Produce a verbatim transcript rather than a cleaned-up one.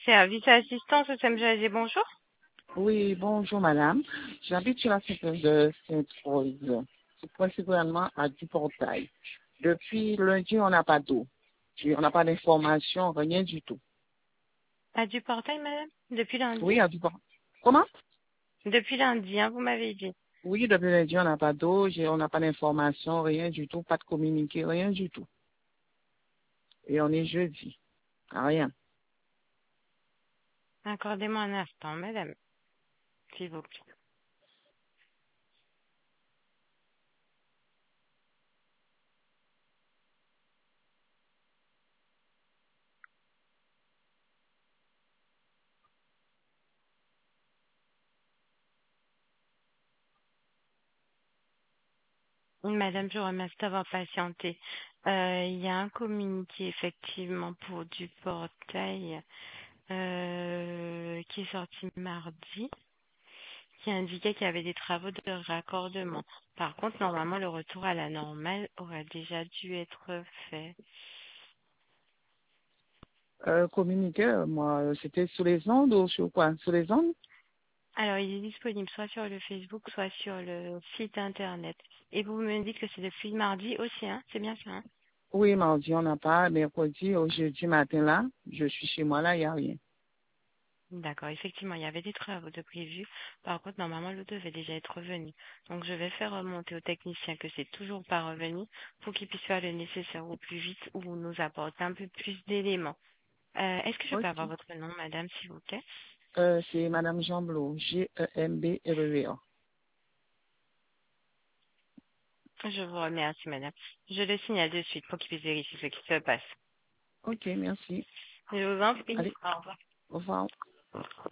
Service à assistance au S M G A G, bonjour. Oui, bonjour madame. J'habite sur la section de Sainte-Rose. C'est principalement à Duportail. Depuis lundi, on n'a pas d'eau. On n'a pas d'informations, rien du tout. À du portail, madame? Depuis lundi? Oui, à Duportail. Comment? Depuis lundi, hein, vous m'avez dit. Oui, depuis lundi, on n'a pas d'eau, j'ai- on n'a pas d'informations, rien du tout, pas de communiqué, rien du tout. Et on est jeudi. Rien. Accordez-moi un instant, madame, s'il vous plaît. Madame, je vous remercie d'avoir patienté. Euh, Il y a un communiqué, effectivement, pour du portail euh, qui est sorti mardi, qui indiquait qu'il y avait des travaux de raccordement. Par contre, normalement, le retour à la normale aurait déjà dû être fait. Euh, communiqué, euh, moi, euh, c'était sur les ondes ou sur quoi? Sur les ondes? Alors, il est disponible soit sur le Facebook, soit sur le site internet. Et vous me dites que c'est depuis mardi aussi, hein? C'est bien ça, hein? Oui, mardi, on n'a pas. Mercredi, au jeudi matin, là, je suis chez moi, là, il n'y a rien. D'accord, effectivement, il y avait des travaux de prévus. Par contre, normalement, l'eau devait déjà être revenu. Donc, je vais faire remonter au technicien que c'est toujours pas revenu pour qu'il puisse faire le nécessaire au plus vite ou nous apporter un peu plus d'éléments. Euh, est-ce que je peux Ok. avoir votre nom, madame, s'il vous plaît? Euh, c'est Madame Jamblot, G E M B R E A. Je vous remercie, madame. Je le signale de suite pour qu'il puisse vérifier ce qui se passe. Ok, merci. Je vous en prie. Allez, Au revoir. au revoir.